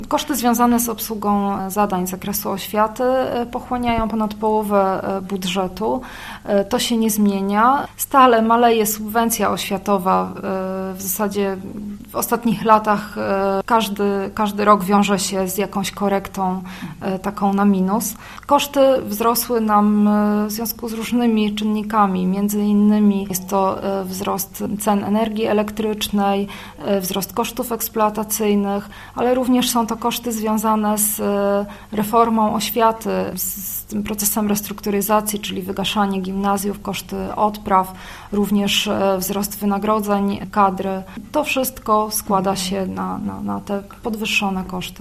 Koszty związane z obsługą zadań z zakresu oświaty pochłaniają ponad połowę budżetu. To się nie zmienia. Stale maleje subwencja oświatowa. W zasadzie w ostatnich latach każdy rok wiąże się z jakąś korektą taką na minus. Koszty wzrosły nam w związku z różnymi czynnikami. Między innymi jest to wzrost cen energii elektrycznej, wzrost kosztów eksploatacyjnych, ale również są to koszty związane z reformą oświaty, z tym procesem restrukturyzacji, czyli wygaszanie gimnazjów, koszty odpraw, również wzrost wynagrodzeń kadry. To wszystko składa się na te podwyższone koszty.